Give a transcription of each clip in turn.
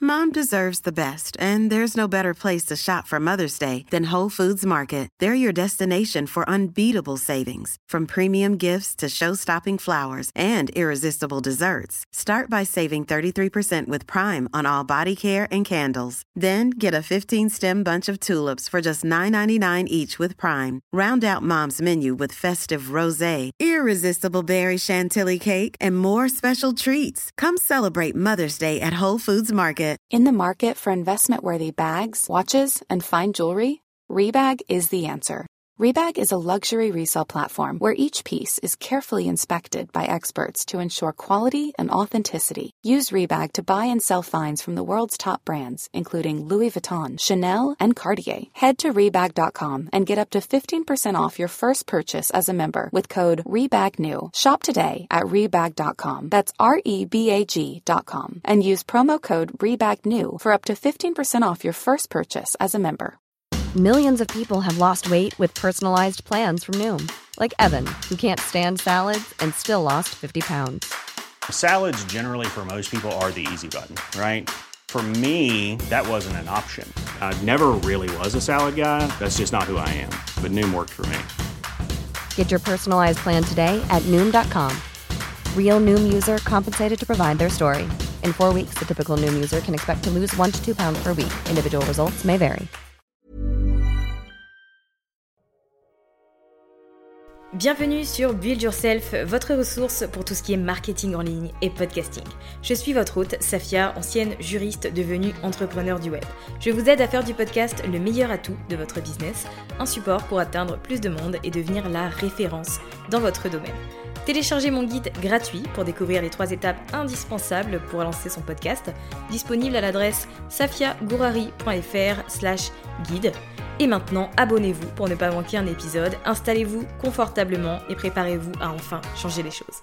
Mom deserves the best, and there's no better place to shop for Mother's Day than Whole Foods Market. They're your destination for unbeatable savings, from premium gifts to show-stopping flowers and irresistible desserts. Start by saving 33% with Prime on all body care and candles. Then get a 15-stem bunch of tulips for just $9.99 each with Prime. Round out Mom's menu with festive rosé, irresistible berry chantilly cake, and more special treats. Come celebrate Mother's Day at Whole Foods Market. In the market for investment-worthy bags, watches, and fine jewelry, Rebag is the answer. Rebag is a luxury resale platform where each piece is carefully inspected by experts to ensure quality and authenticity. Use Rebag to buy and sell finds from the world's top brands, including Louis Vuitton, Chanel, and Cartier. Head to Rebag.com and get up to 15% off your first purchase as a member with code REBAGNEW. Shop today at Rebag.com. That's REBAG.com. And use promo code REBAGNEW for up to 15% off your first purchase as a member. Millions of people have lost weight with personalized plans from Noom. Like Evan, who can't stand salads and still lost 50 pounds. Salads generally for most people are the easy button, right? For me, that wasn't an option. I never really was a salad guy. That's just not who I am. But Noom worked for me. Get your personalized plan today at Noom.com. Real Noom user compensated to provide their story. In 4 weeks, the typical Noom user can expect to lose 1 to 2 pounds per week. Individual results may vary. Bienvenue sur Build Yourself, votre ressource pour tout ce qui est marketing en ligne et podcasting. Je suis votre hôte, Safia, ancienne juriste devenue entrepreneur du web. Je vous aide à faire du podcast le meilleur atout de votre business, un support pour atteindre plus de monde et devenir la référence dans votre domaine. Téléchargez mon guide gratuit pour découvrir les 3 étapes indispensables pour lancer son podcast, disponible à l'adresse safiagourari.fr/guide. Et maintenant, abonnez-vous pour ne pas manquer un épisode, installez-vous confortablement et préparez-vous à enfin changer les choses.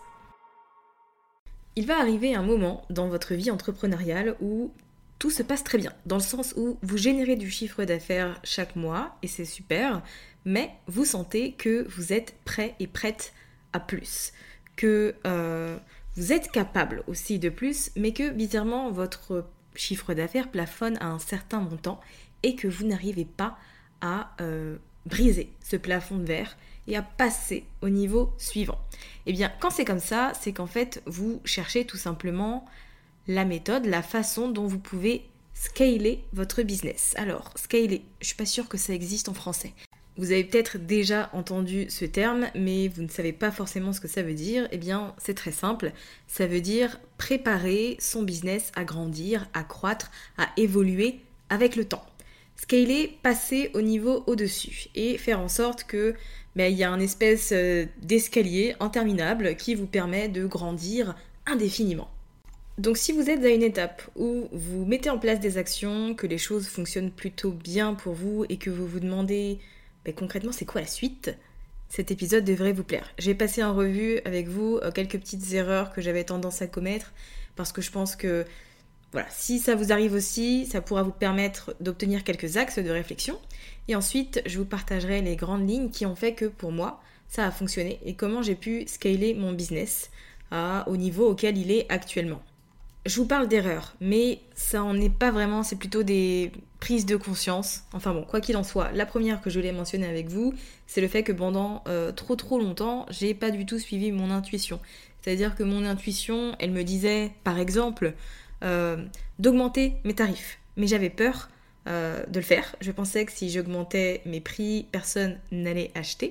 Il va arriver un moment dans votre vie entrepreneuriale où tout se passe très bien, dans le sens où vous générez du chiffre d'affaires chaque mois, et c'est super, mais vous sentez que vous êtes prêt et prête à plus, que vous êtes capable aussi de plus, mais que bizarrement votre chiffre d'affaires plafonne à un certain montant et que vous n'arrivez pas à briser ce plafond de verre et à passer au niveau suivant. Et bien, quand c'est comme ça, c'est qu'en fait, vous cherchez tout simplement la méthode, la façon dont vous pouvez scaler votre business. Alors, scaler, je suis pas sûre que ça existe en français. Vous avez peut-être déjà entendu ce terme, mais vous ne savez pas forcément ce que ça veut dire. Eh bien, c'est très simple. Ça veut dire préparer son business à grandir, à croître, à évoluer avec le temps. Scaler, passer au niveau au-dessus et faire en sorte que il y a un espèce d'escalier interminable qui vous permet de grandir indéfiniment. Donc si vous êtes à une étape où vous mettez en place des actions, que les choses fonctionnent plutôt bien pour vous et que vous vous demandez concrètement c'est quoi la suite, cet épisode devrait vous plaire. J'ai passé en revue avec vous quelques petites erreurs que j'avais tendance à commettre parce que je pense que voilà, si ça vous arrive aussi, ça pourra vous permettre d'obtenir quelques axes de réflexion. Et ensuite, je vous partagerai les grandes lignes qui ont fait que pour moi, ça a fonctionné et comment j'ai pu scaler mon business au niveau auquel il est actuellement. Je vous parle d'erreurs, mais ça en est pas vraiment, c'est plutôt des prises de conscience. Enfin bon, quoi qu'il en soit, la première que je voulais mentionner avec vous, c'est le fait que pendant trop longtemps, j'ai pas du tout suivi mon intuition. C'est-à-dire que mon intuition, elle me disait, par exemple, d'augmenter mes tarifs. Mais j'avais peur de le faire. Je pensais que si j'augmentais mes prix, personne n'allait acheter.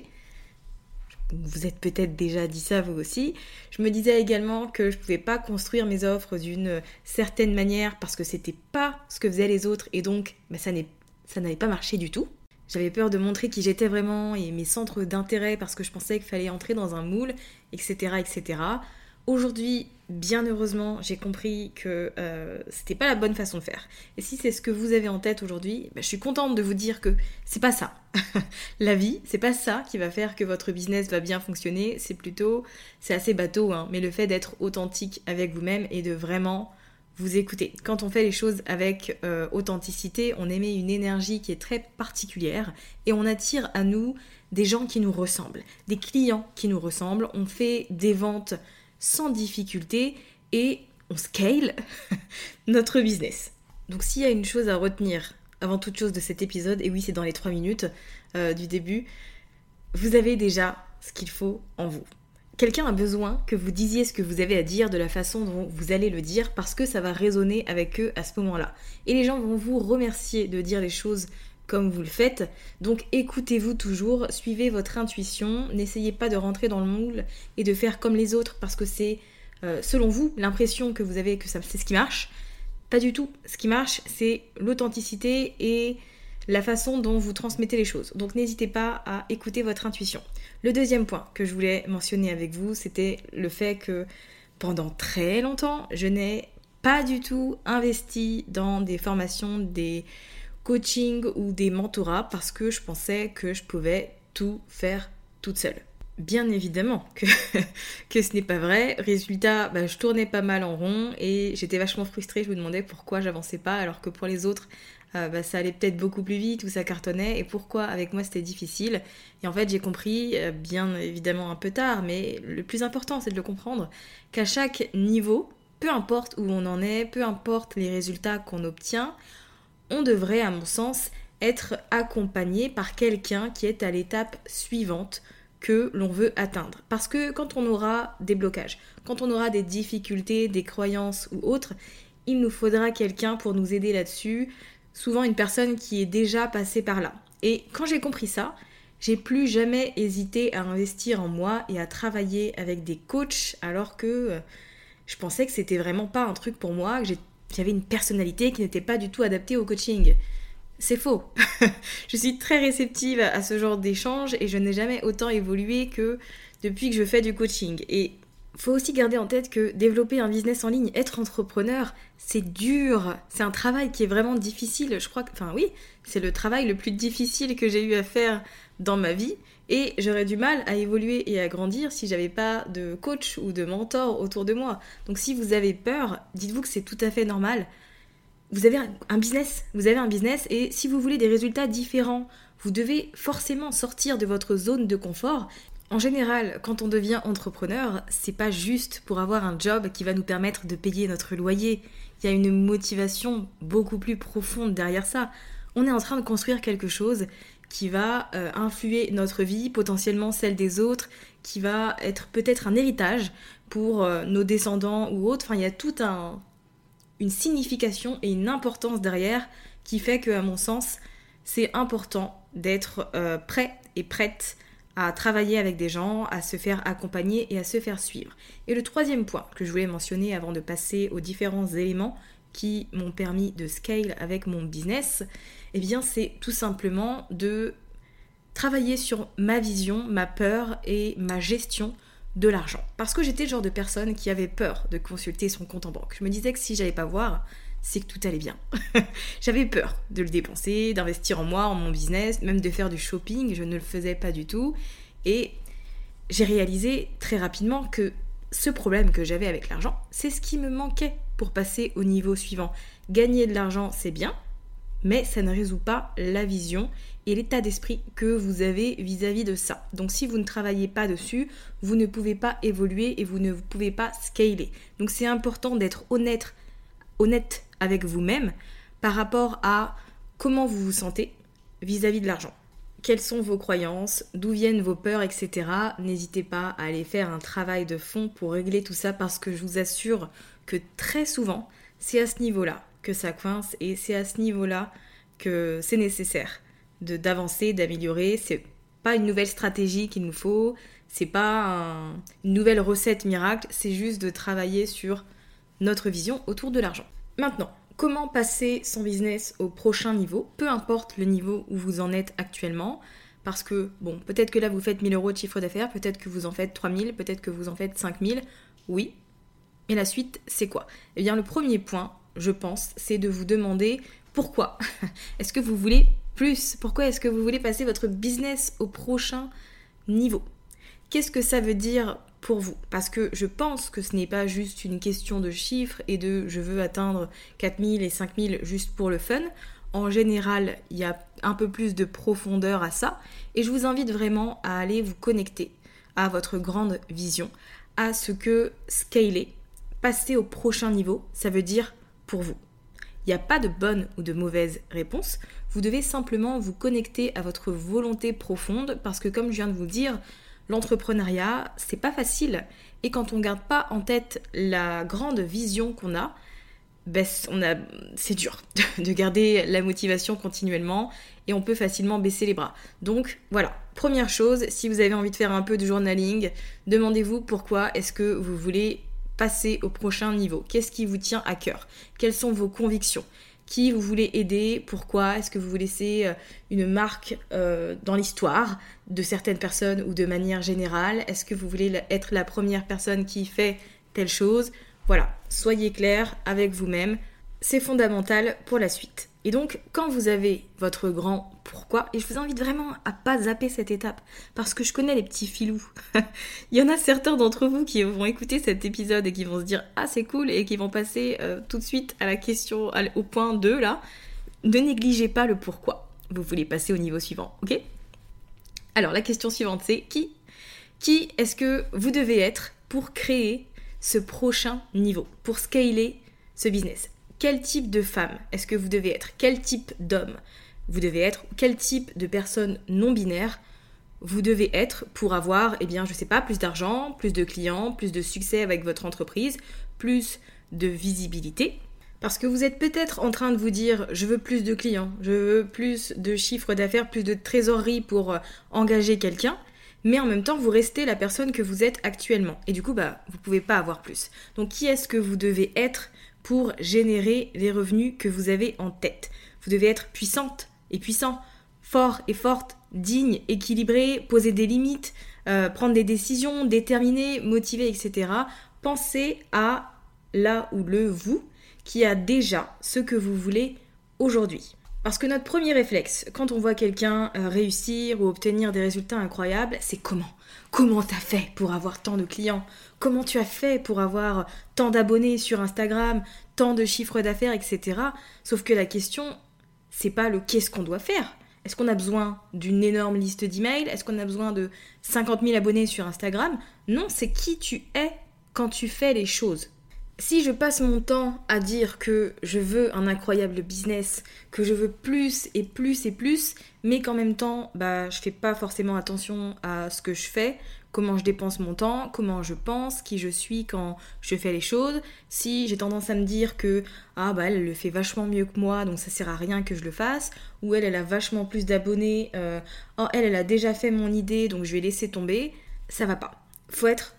Vous êtes peut-être déjà dit ça vous aussi. Je me disais également que je ne pouvais pas construire mes offres d'une certaine manière parce que c'était pas ce que faisaient les autres et donc ça n'avait pas marché du tout. J'avais peur de montrer qui j'étais vraiment et mes centres d'intérêt parce que je pensais qu'il fallait entrer dans un moule, etc. etc. Aujourd'hui, bien heureusement, j'ai compris que c'était pas la bonne façon de faire. Et si c'est ce que vous avez en tête aujourd'hui, je suis contente de vous dire que c'est pas ça. La vie, c'est pas ça qui va faire que votre business va bien fonctionner. C'est assez bateau, mais le fait d'être authentique avec vous-même et de vraiment vous écouter. Quand on fait les choses avec authenticité, on émet une énergie qui est très particulière et on attire à nous des gens qui nous ressemblent, des clients qui nous ressemblent. On fait des ventes sans difficulté et on scale notre business. Donc s'il y a une chose à retenir avant toute chose de cet épisode, et oui c'est dans les 3 minutes du début, vous avez déjà ce qu'il faut en vous. Quelqu'un a besoin que vous disiez ce que vous avez à dire de la façon dont vous allez le dire parce que ça va résonner avec eux à ce moment-là. Et les gens vont vous remercier de dire les choses comme vous le faites. Donc écoutez-vous toujours, suivez votre intuition, n'essayez pas de rentrer dans le moule et de faire comme les autres parce que c'est, selon vous, l'impression que vous avez que c'est ce qui marche. Pas du tout. Ce qui marche, c'est l'authenticité et la façon dont vous transmettez les choses. Donc n'hésitez pas à écouter votre intuition. Le deuxième point que je voulais mentionner avec vous, c'était le fait que pendant très longtemps, je n'ai pas du tout investi dans des formations, des coachings ou des mentorats parce que je pensais que je pouvais tout faire toute seule. Bien évidemment que ce n'est pas vrai. Résultat, je tournais pas mal en rond et j'étais vachement frustrée. Je me demandais pourquoi j'avançais pas alors que pour les autres, ça allait peut-être beaucoup plus vite ou ça cartonnait et pourquoi avec moi c'était difficile. Et en fait j'ai compris, bien évidemment un peu tard, mais le plus important c'est de le comprendre, qu'à chaque niveau, peu importe où on en est, peu importe les résultats qu'on obtient, on devrait à mon sens être accompagné par quelqu'un qui est à l'étape suivante que l'on veut atteindre. Parce que quand on aura des blocages, quand on aura des difficultés, des croyances ou autres, il nous faudra quelqu'un pour nous aider là-dessus, souvent une personne qui est déjà passée par là. Et quand j'ai compris ça, j'ai plus jamais hésité à investir en moi et à travailler avec des coachs alors que je pensais que c'était vraiment pas un truc pour moi, que j'avais une personnalité qui n'était pas du tout adaptée au coaching. C'est faux. Je suis très réceptive à ce genre d'échange et je n'ai jamais autant évolué que depuis que je fais du coaching. Et faut aussi garder en tête que développer un business en ligne, être entrepreneur, c'est dur. C'est un travail qui est vraiment difficile. Je crois que, c'est le travail le plus difficile que j'ai eu à faire dans ma vie. Et j'aurais du mal à évoluer et à grandir si j'avais pas de coach ou de mentor autour de moi. Donc si vous avez peur, dites-vous que c'est tout à fait normal. Vous avez un business et si vous voulez des résultats différents, vous devez forcément sortir de votre zone de confort. En général, quand on devient entrepreneur, c'est pas juste pour avoir un job qui va nous permettre de payer notre loyer. Il y a une motivation beaucoup plus profonde derrière ça. On est en train de construire quelque chose qui va influer notre vie, potentiellement celle des autres, qui va être peut-être un héritage pour nos descendants ou autres. Enfin, il y a toute une signification et une importance derrière qui fait que, à mon sens, c'est important d'être prêt et prête à travailler avec des gens, à se faire accompagner et à se faire suivre. Et le troisième point que je voulais mentionner avant de passer aux différents éléments qui m'ont permis de scale avec mon business, eh bien c'est tout simplement de travailler sur ma vision, ma peur et ma gestion de l'argent. Parce que j'étais le genre de personne qui avait peur de consulter son compte en banque. Je me disais que si j'allais pas voir, c'est que tout allait bien. J'avais peur de le dépenser, d'investir en moi, en mon business, même de faire du shopping, je ne le faisais pas du tout. Et j'ai réalisé très rapidement que ce problème que j'avais avec l'argent, c'est ce qui me manquait pour passer au niveau suivant. Gagner de l'argent, c'est bien, mais ça ne résout pas la vision et l'état d'esprit que vous avez vis-à-vis de ça. Donc si vous ne travaillez pas dessus, vous ne pouvez pas évoluer et vous ne pouvez pas scaler. Donc c'est important d'être honnête avec vous-même par rapport à comment vous vous sentez vis-à-vis de l'argent. Quelles sont vos croyances, d'où viennent vos peurs, etc. N'hésitez pas à aller faire un travail de fond pour régler tout ça parce que je vous assure que très souvent, c'est à ce niveau-là que ça coince et c'est à ce niveau-là que c'est nécessaire d'avancer, d'améliorer. C'est pas une nouvelle stratégie qu'il nous faut, c'est pas une nouvelle recette miracle, c'est juste de travailler sur notre vision autour de l'argent. Maintenant, comment passer son business au prochain niveau, peu importe le niveau où vous en êtes actuellement, parce que, peut-être que là vous faites 1 000 € de chiffre d'affaires, peut-être que vous en faites 3 000, peut-être que vous en faites 5 000, oui. Et la suite, c'est quoi ? Eh bien, le premier point, je pense, c'est de vous demander pourquoi. Est-ce que vous voulez plus ? Pourquoi est-ce que vous voulez passer votre business au prochain niveau ? Qu'est-ce que ça veut dire pour vous ? Parce que je pense que ce n'est pas juste une question de chiffres et de je veux atteindre 4 000 et 5 000 juste pour le fun. En général, il y a un peu plus de profondeur à ça et je vous invite vraiment à aller vous connecter à votre grande vision, à ce que scaler, passer au prochain niveau, ça veut dire pour vous. Il n'y a pas de bonne ou de mauvaise réponse. Vous devez simplement vous connecter à votre volonté profonde parce que comme je viens de vous le dire, l'entrepreneuriat, c'est pas facile. Et quand on ne garde pas en tête la grande vision qu'on a, c'est dur de garder la motivation continuellement et on peut facilement baisser les bras. Donc voilà, première chose, si vous avez envie de faire un peu de journaling, demandez-vous pourquoi est-ce que vous voulez passer au prochain niveau. Qu'est-ce qui vous tient à cœur? Quelles sont vos convictions? Qui vous voulez aider? Pourquoi? Est-ce que vous laissez une marque dans l'histoire de certaines personnes ou de manière générale? Est-ce que vous voulez être la première personne qui fait telle chose? Voilà, soyez clair avec vous-même, c'est fondamental pour la suite. Et donc, quand vous avez votre grand pourquoi, et je vous invite vraiment à pas zapper cette étape, parce que je connais les petits filous. Il y en a certains d'entre vous qui vont écouter cet épisode et qui vont se dire « Ah, c'est cool » et qui vont passer tout de suite à la question, au point 2 là. Ne négligez pas le pourquoi. Vous voulez passer au niveau suivant, ok? Alors, la question suivante, c'est qui est-ce que vous devez être pour créer ce prochain niveau, pour scaler ce business? Quel type de femme est-ce que vous devez être? Quel type d'homme vous devez être? Quel type de personne non binaire vous devez être pour avoir, je sais pas, plus d'argent, plus de clients, plus de succès avec votre entreprise, plus de visibilité? Parce que vous êtes peut-être en train de vous dire « je veux plus de clients, je veux plus de chiffre d'affaires, plus de trésorerie pour engager quelqu'un », mais en même temps, vous restez la personne que vous êtes actuellement. Et du coup, vous pouvez pas avoir plus. Donc, qui est-ce que vous devez être pour générer les revenus que vous avez en tête? Vous devez être puissante et puissant, fort et forte, digne, équilibré, poser des limites, prendre des décisions, déterminé, motivé, etc. Pensez à là où le vous qui a déjà ce que vous voulez aujourd'hui. Parce que notre premier réflexe, quand on voit quelqu'un réussir ou obtenir des résultats incroyables, c'est comment? Comment t'as fait pour avoir tant de clients? Comment tu as fait pour avoir tant d'abonnés sur Instagram, tant de chiffres d'affaires, etc. Sauf que la question, c'est pas le qu'est-ce qu'on doit faire. Est-ce qu'on a besoin d'une énorme liste d'emails? Est-ce qu'on a besoin de 50 000 abonnés sur Instagram? Non, c'est qui tu es quand tu fais les choses. Si je passe mon temps à dire que je veux un incroyable business, que je veux plus et plus et plus, mais qu'en même temps, je fais pas forcément attention à ce que je fais, comment je dépense mon temps, comment je pense, qui je suis quand je fais les choses, si j'ai tendance à me dire que elle le fait vachement mieux que moi, donc ça sert à rien que je le fasse, ou elle a vachement plus d'abonnés, elle a déjà fait mon idée, donc je vais laisser tomber, ça va pas. Faut être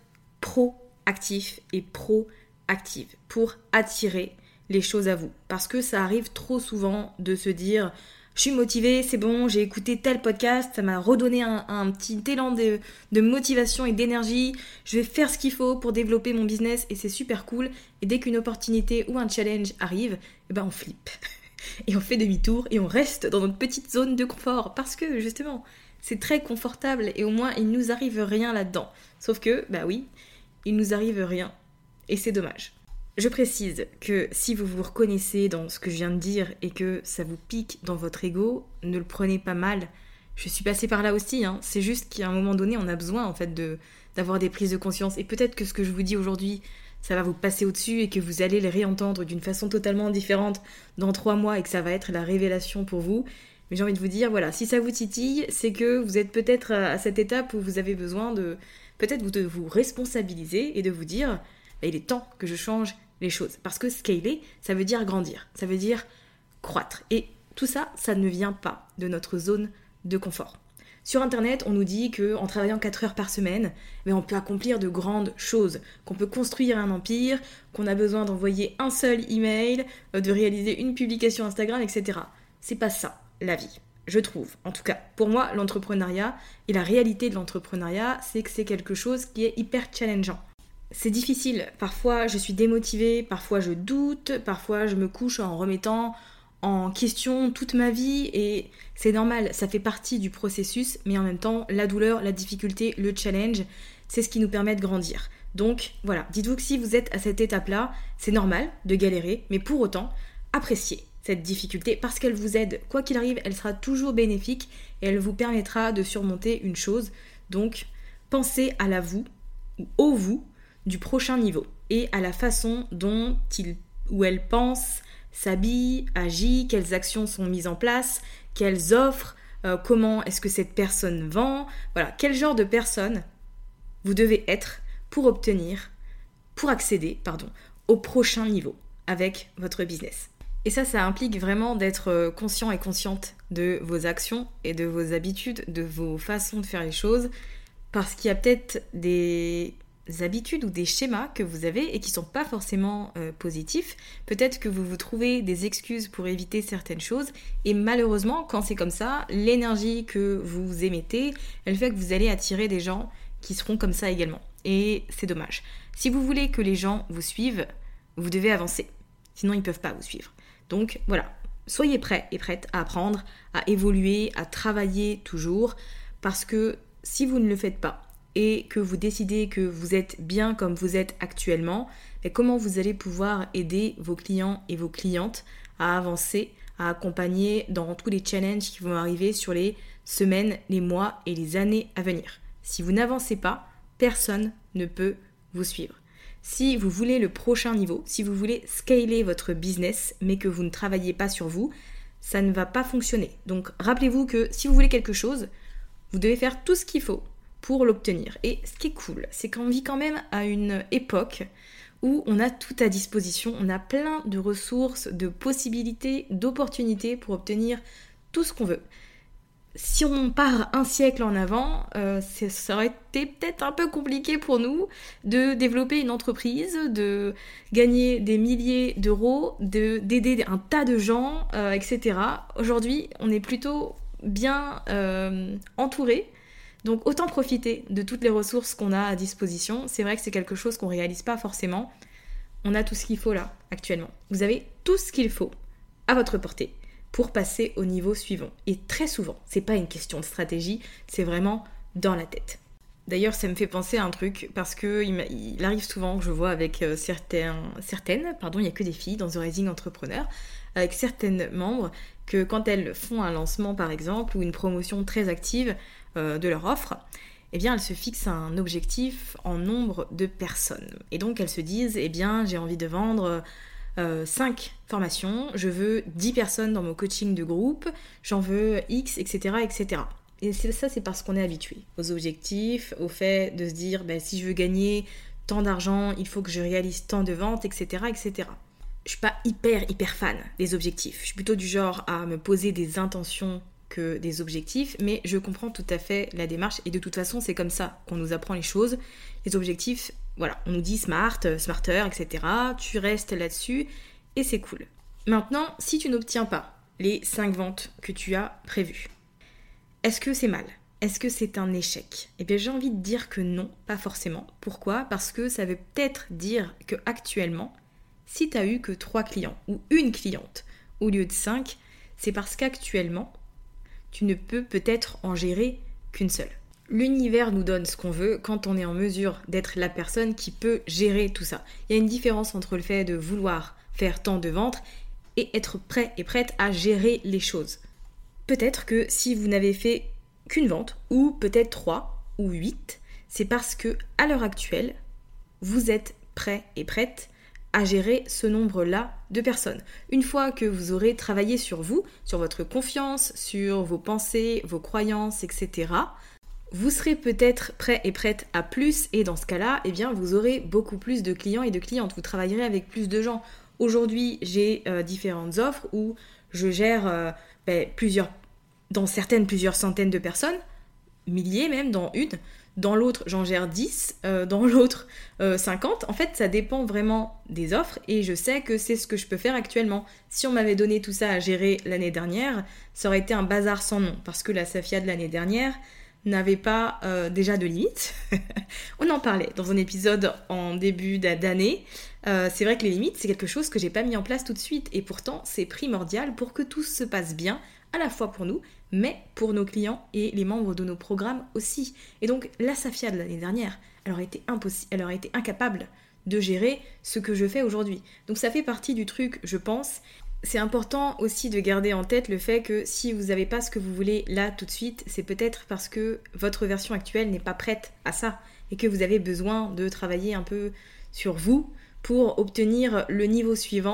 proactif et active pour attirer les choses à vous. Parce que ça arrive trop souvent de se dire « je suis motivée, c'est bon, j'ai écouté tel podcast, ça m'a redonné un petit élan de motivation et d'énergie, je vais faire ce qu'il faut pour développer mon business et c'est super cool. » Et dès qu'une opportunité ou un challenge arrive, on flippe. Et on fait demi-tour et on reste dans notre petite zone de confort parce que justement, c'est très confortable et au moins il nous arrive rien là-dedans. Sauf que, oui, il nous arrive rien. Et c'est dommage. Je précise que si vous vous reconnaissez dans ce que je viens de dire et que ça vous pique dans votre ego, ne le prenez pas mal. Je suis passée par là aussi, C'est juste qu'à un moment donné, on a besoin en fait d'avoir des prises de conscience. Et peut-être que ce que je vous dis aujourd'hui, ça va vous passer au-dessus et que vous allez les réentendre d'une façon totalement différente dans 3 mois et que ça va être la révélation pour vous. Mais j'ai envie de vous dire, voilà, si ça vous titille, c'est que vous êtes peut-être à cette étape où vous avez besoin de vous responsabiliser et de vous dire... il est temps que je change les choses. Parce que scaler, ça veut dire grandir, ça veut dire croître. Et tout ça, ça ne vient pas de notre zone de confort. Sur Internet, on nous dit qu'en travaillant 4 heures par semaine, on peut accomplir de grandes choses, qu'on peut construire un empire, qu'on a besoin d'envoyer un seul email, de réaliser une publication Instagram, etc. C'est pas ça, la vie. Je trouve, en tout cas, pour moi, l'entrepreneuriat et la réalité de l'entrepreneuriat, c'est que c'est quelque chose qui est hyper challengeant. C'est difficile, parfois je suis démotivée, parfois je doute, parfois je me couche en remettant en question toute ma vie et c'est normal, ça fait partie du processus, mais en même temps, la douleur, la difficulté, le challenge, c'est ce qui nous permet de grandir. Donc voilà, dites-vous que si vous êtes à cette étape-là, c'est normal de galérer, mais pour autant, appréciez cette difficulté parce qu'elle vous aide. Quoi qu'il arrive, elle sera toujours bénéfique et elle vous permettra de surmonter une chose. Donc, pensez à la vous, ou au vous, du prochain niveau et à la façon dont il ou elle pense, s'habille, agit, quelles actions sont mises en place, quelles offres, comment est-ce que cette personne vend, voilà, quel genre de personne vous devez être pour accéder au prochain niveau avec votre business. Et ça implique vraiment d'être conscient et consciente de vos actions et de vos habitudes, de vos façons de faire les choses, parce qu'il y a peut-être des habitudes ou des schémas que vous avez et qui ne sont pas forcément positifs. Peut-être que vous vous trouvez des excuses pour éviter certaines choses, et malheureusement, quand c'est comme ça, l'énergie que vous émettez, elle fait que vous allez attirer des gens qui seront comme ça également. Et c'est dommage. Si vous voulez que les gens vous suivent, vous devez avancer. Sinon, ils ne peuvent pas vous suivre. Donc voilà, soyez prêts et prêtes à apprendre, à évoluer, à travailler toujours, parce que si vous ne le faites pas et que vous décidez que vous êtes bien comme vous êtes actuellement, et comment vous allez pouvoir aider vos clients et vos clientes à avancer, à accompagner dans tous les challenges qui vont arriver sur les semaines, les mois et les années à venir. Si vous n'avancez pas, personne ne peut vous suivre. Si vous voulez le prochain niveau, si vous voulez scaler votre business, mais que vous ne travaillez pas sur vous, ça ne va pas fonctionner. Donc rappelez-vous que si vous voulez quelque chose, vous devez faire tout ce qu'il faut pour l'obtenir. Et ce qui est cool, c'est qu'on vit quand même à une époque où on a tout à disposition, on a plein de ressources, de possibilités, d'opportunités pour obtenir tout ce qu'on veut. Si on part un siècle en avant, ça aurait été peut-être un peu compliqué pour nous de développer une entreprise, de gagner des milliers d'euros, d'aider un tas de gens, etc. Aujourd'hui, on est plutôt bien entouré, donc autant profiter de toutes les ressources qu'on a à disposition. C'est vrai que c'est quelque chose qu'on ne réalise pas forcément. On a tout ce qu'il faut là, actuellement. Vous avez tout ce qu'il faut à votre portée pour passer au niveau suivant. Et très souvent, c'est pas une question de stratégie, c'est vraiment dans la tête. D'ailleurs, ça me fait penser à un truc, parce que il arrive souvent que je vois avec certaines, il n'y a que des filles dans The Rising Entrepreneur, avec certaines membres, que quand elles font un lancement par exemple, ou une promotion très active de leur offre, eh bien elles se fixent un objectif en nombre de personnes. Et donc elles se disent, eh bien j'ai envie de vendre 5 formations, je veux 10 personnes dans mon coaching de groupe, j'en veux X, etc. etc. Et ça, c'est parce qu'on est habitué aux objectifs, au fait de se dire, si je veux gagner tant d'argent, il faut que je réalise tant de ventes, etc. etc. Je suis pas hyper fan des objectifs. Je suis plutôt du genre à me poser des intentions que des objectifs, mais je comprends tout à fait la démarche, et de toute façon, c'est comme ça qu'on nous apprend les choses. Les objectifs, voilà, on nous dit smart, smarter, etc. Tu restes là-dessus, et c'est cool. Maintenant, si tu n'obtiens pas les 5 ventes que tu as prévues, est-ce que c'est mal ? Est-ce que c'est un échec ? Eh bien, j'ai envie de dire que non, pas forcément. Pourquoi ? Parce que ça veut peut-être dire que actuellement, si tu n'as eu que 3 clients ou une cliente au lieu de 5, c'est parce qu'actuellement, tu ne peux peut-être en gérer qu'une seule. L'univers nous donne ce qu'on veut quand on est en mesure d'être la personne qui peut gérer tout ça. Il y a une différence entre le fait de vouloir faire tant de ventes et être prêt et prête à gérer les choses. Peut-être que si vous n'avez fait qu'une vente, ou peut-être 3 ou 8, c'est parce que à l'heure actuelle, vous êtes prêt et prête à gérer ce nombre-là de personnes. Une fois que vous aurez travaillé sur vous, sur votre confiance, sur vos pensées, vos croyances, etc., vous serez peut-être prêt et prête à plus, et dans ce cas-là, eh bien, vous aurez beaucoup plus de clients et de clientes. Vous travaillerez avec plus de gens. Aujourd'hui, j'ai différentes offres où je gère plusieurs centaines de personnes, milliers même dans une. Dans l'autre, j'en gère 10, dans l'autre, 50. En fait, ça dépend vraiment des offres, et je sais que c'est ce que je peux faire actuellement. Si on m'avait donné tout ça à gérer l'année dernière, ça aurait été un bazar sans nom, parce que la Safia de l'année dernière n'avait pas déjà de limites. On en parlait dans un épisode en début d'année. C'est vrai que les limites, c'est quelque chose que j'ai pas mis en place tout de suite, et pourtant, c'est primordial pour que tout se passe bien, à la fois pour nous, mais pour nos clients et les membres de nos programmes aussi. Et donc, la Safia de l'année dernière, elle aurait été incapable de gérer ce que je fais aujourd'hui. Donc ça fait partie du truc, je pense. C'est important aussi de garder en tête le fait que si vous n'avez pas ce que vous voulez là tout de suite, c'est peut-être parce que votre version actuelle n'est pas prête à ça, et que vous avez besoin de travailler un peu sur vous pour obtenir le niveau suivant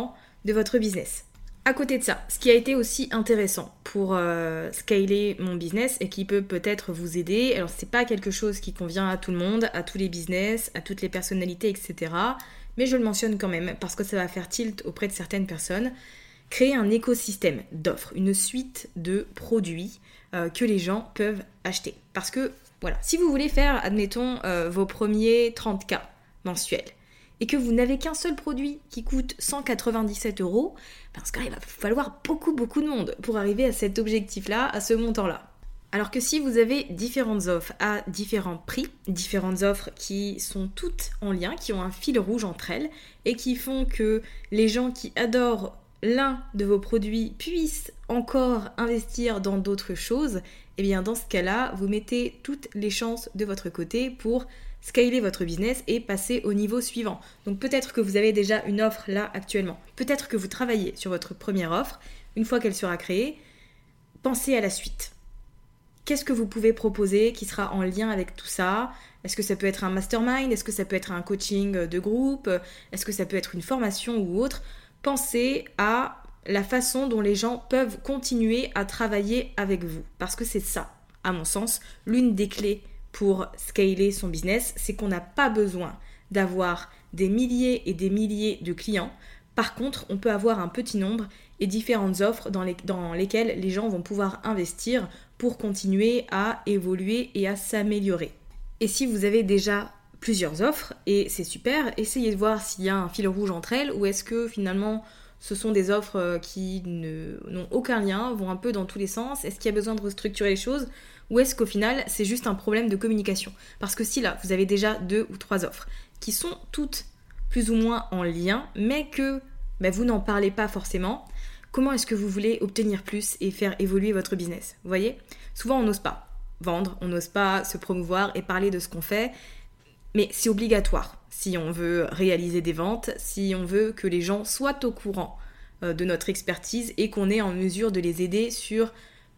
de votre business. À côté de ça, ce qui a été aussi intéressant pour scaler mon business et qui peut peut-être vous aider, alors c'est pas quelque chose qui convient à tout le monde, à tous les business, à toutes les personnalités, etc. Mais je le mentionne quand même parce que ça va faire tilt auprès de certaines personnes. Créer un écosystème d'offres, une suite de produits que les gens peuvent acheter. Parce que, voilà, si vous voulez faire, admettons, vos premiers 30K mensuels, et que vous n'avez qu'un seul produit qui coûte 197 €, parce qu'il va falloir beaucoup de monde pour arriver à cet objectif-là, à ce montant-là. Alors que si vous avez différentes offres à différents prix, différentes offres qui sont toutes en lien, qui ont un fil rouge entre elles, et qui font que les gens qui adorent l'un de vos produits puissent encore investir dans d'autres choses, et bien dans ce cas-là, vous mettez toutes les chances de votre côté pour scaler votre business et passer au niveau suivant. Donc peut-être que vous avez déjà une offre là actuellement. Peut-être que vous travaillez sur votre première offre. Une fois qu'elle sera créée, pensez à la suite. Qu'est-ce que vous pouvez proposer qui sera en lien avec tout ça ? Est-ce que ça peut être un mastermind ? Est-ce que ça peut être un coaching de groupe ? Est-ce que ça peut être une formation ou autre ? Pensez à la façon dont les gens peuvent continuer à travailler avec vous. Parce que c'est ça, à mon sens, l'une des clés pour scaler son business, c'est qu'on n'a pas besoin d'avoir des milliers et des milliers de clients. Par contre, on peut avoir un petit nombre et différentes offres dans lesquelles les gens vont pouvoir investir pour continuer à évoluer et à s'améliorer. Et si vous avez déjà plusieurs offres, et c'est super, essayez de voir s'il y a un fil rouge entre elles, ou est-ce que finalement ce sont des offres qui n'ont aucun lien, vont un peu dans tous les sens. Est-ce qu'il y a besoin de restructurer les choses ? Ou est-ce qu'au final, c'est juste un problème de communication ? Parce que si là, vous avez déjà 2 ou 3 offres qui sont toutes plus ou moins en lien, mais que vous n'en parlez pas forcément, comment est-ce que vous voulez obtenir plus et faire évoluer votre business ? Vous voyez ? Souvent, on n'ose pas vendre, on n'ose pas se promouvoir et parler de ce qu'on fait, mais c'est obligatoire si on veut réaliser des ventes, si on veut que les gens soient au courant de notre expertise et qu'on est en mesure de les aider sur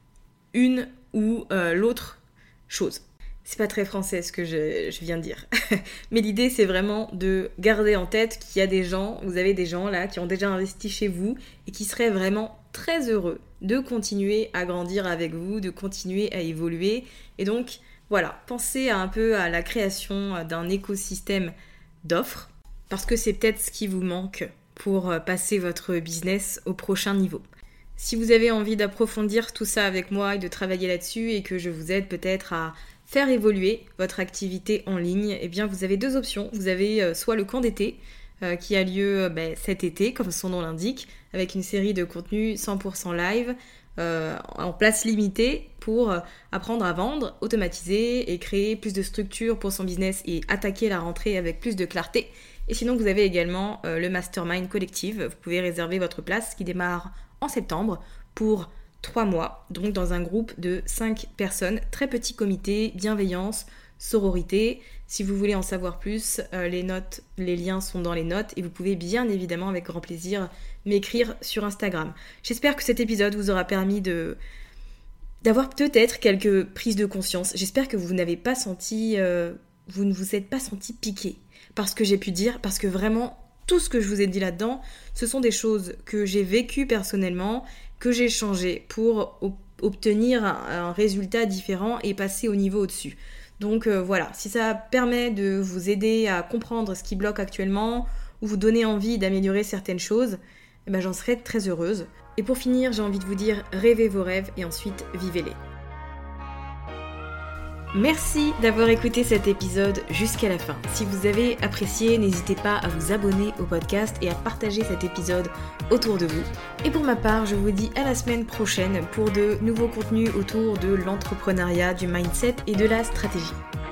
une ou l'autre chose. C'est pas très français ce que je viens de dire. Mais l'idée, c'est vraiment de garder en tête qu'il y a vous avez des gens là qui ont déjà investi chez vous et qui seraient vraiment très heureux de continuer à grandir avec vous, de continuer à évoluer. Et donc, voilà, pensez un peu à la création d'un écosystème d'offres parce que c'est peut-être ce qui vous manque pour passer votre business au prochain niveau. Si vous avez envie d'approfondir tout ça avec moi et de travailler là-dessus et que je vous aide peut-être à faire évoluer votre activité en ligne, eh bien vous avez 2 options. Vous avez soit le camp d'été qui a lieu cet été, comme son nom l'indique, avec une série de contenus 100% live en place limitée pour apprendre à vendre, automatiser et créer plus de structure pour son business et attaquer la rentrée avec plus de clarté. Et sinon, vous avez également le Mastermind collectif. Vous pouvez réserver votre place qui démarre en septembre pour 3 mois, donc dans un groupe de 5 personnes, très petit comité, bienveillance, sororité. Si vous voulez en savoir plus, les liens sont dans les notes et vous pouvez bien évidemment avec grand plaisir m'écrire sur Instagram. J'espère que cet épisode vous aura permis d'avoir peut-être quelques prises de conscience. J'espère que vous ne vous êtes pas senti piqué par ce que j'ai pu dire, parce que vraiment tout ce que je vous ai dit là-dedans, ce sont des choses que j'ai vécues personnellement, que j'ai changées pour obtenir un résultat différent et passer au niveau au-dessus. Donc voilà, si ça permet de vous aider à comprendre ce qui bloque actuellement ou vous donner envie d'améliorer certaines choses, j'en serais très heureuse. Et pour finir, j'ai envie de vous dire, rêvez vos rêves et ensuite vivez-les. Merci d'avoir écouté cet épisode jusqu'à la fin. Si vous avez apprécié, n'hésitez pas à vous abonner au podcast et à partager cet épisode autour de vous. Et pour ma part, je vous dis à la semaine prochaine pour de nouveaux contenus autour de l'entrepreneuriat, du mindset et de la stratégie.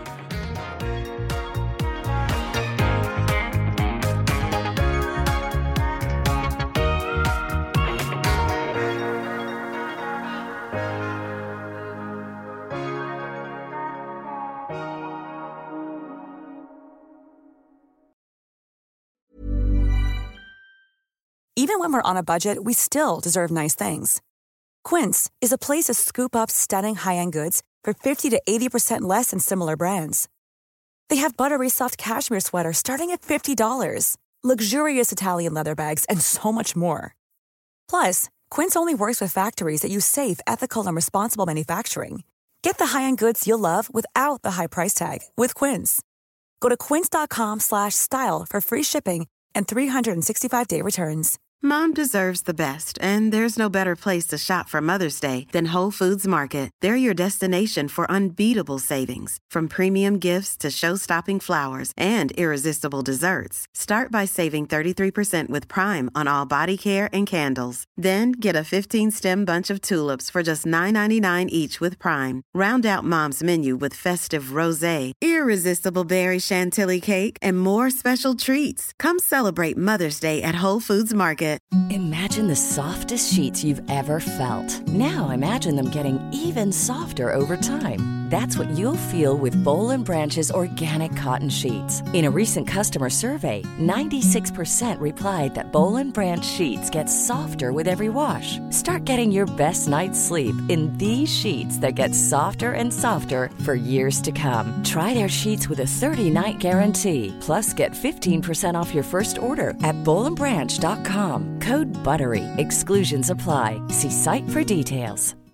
Even when we're on a budget, we still deserve nice things. Quince is a place to scoop up stunning high-end goods for 50 to 80% less than similar brands. They have buttery soft cashmere sweaters starting at $50, luxurious Italian leather bags, and so much more. Plus, Quince only works with factories that use safe, ethical, and responsible manufacturing. Get the high-end goods you'll love without the high price tag with Quince. Go to quince.com/style for free shipping and 365-day returns. Mom deserves the best, and there's no better place to shop for Mother's Day than Whole Foods Market. They're your destination for unbeatable savings, from premium gifts to show-stopping flowers and irresistible desserts. Start by saving 33% with Prime on all body care and candles. Then get a 15-stem bunch of tulips for just $9.99 each with Prime. Round out Mom's menu with festive rosé, irresistible berry chantilly cake, and more special treats. Come celebrate Mother's Day at Whole Foods Market. Imagine the softest sheets you've ever felt. Now imagine them getting even softer over time. That's what you'll feel with Boll & Branch's organic cotton sheets. In a recent customer survey, 96% replied that Boll & Branch sheets get softer with every wash. Start getting your best night's sleep in these sheets that get softer and softer for years to come. Try their sheets with a 30-night guarantee. Plus, get 15% off your first order at bollandbranch.com. Code BUTTERY. Exclusions apply. See site for details.